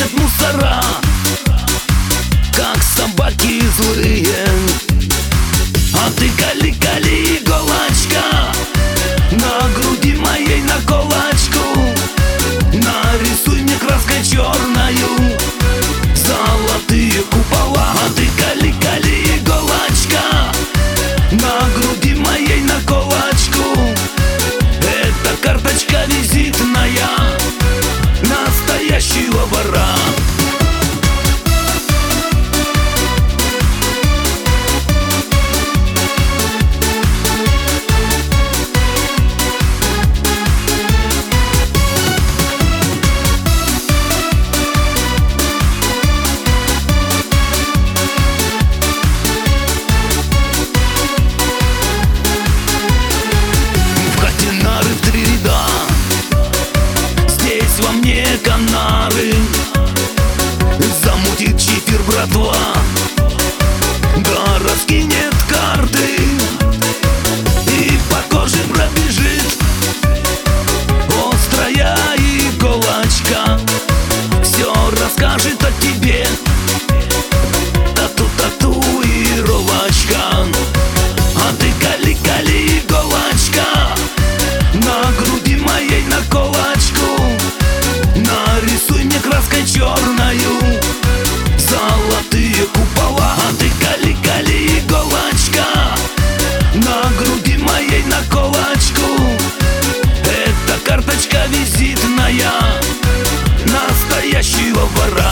ходят мусора, как собаки злые. А ты кали, кали, иголочка, на груди моей наколочку нарисуй мне краской черною золотые купола. А ты кали, кали, иголочка, на груди моей наколочку. Это карточка визитная настоящего вора. Во мне канары замутит чифер, братва, да раскинет карты и по коже пробежит острая иголочка. Все расскажет о тебе татуировочка. А ты кали, кали, иголочка, на груди моей наколочку нарисуй мне краской черною золотые купола. А ты кали, кали, иголочка, на груди моей наколочку. Это карточка визитная настоящего вора.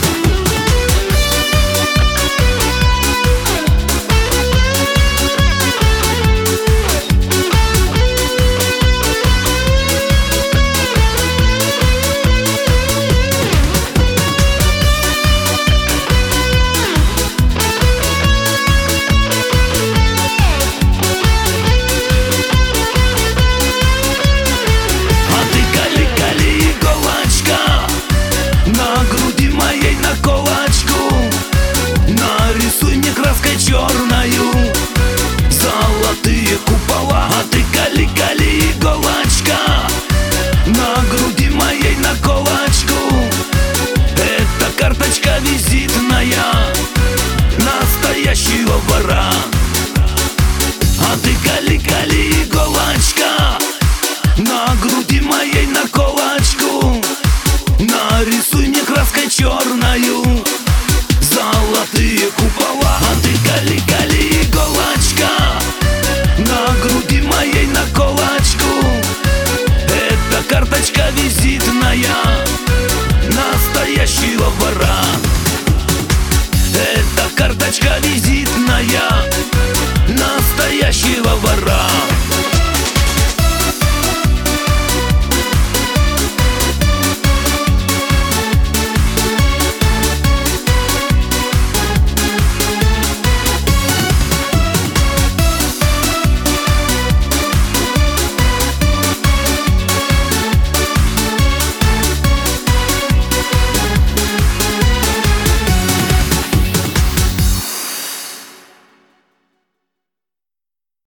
Нарисуй мне краской черною золотые купола. А ты кали, кали, иголочка, на груди моей наколочку. Это карточка визитная настоящего вора. А ты кали, кали, иголочка, на груди моей наколочку. Нарисуй мне краской черною золотые купола. А ты кали, кали, иголочка, на груди моей наколочку. Это карточка визитная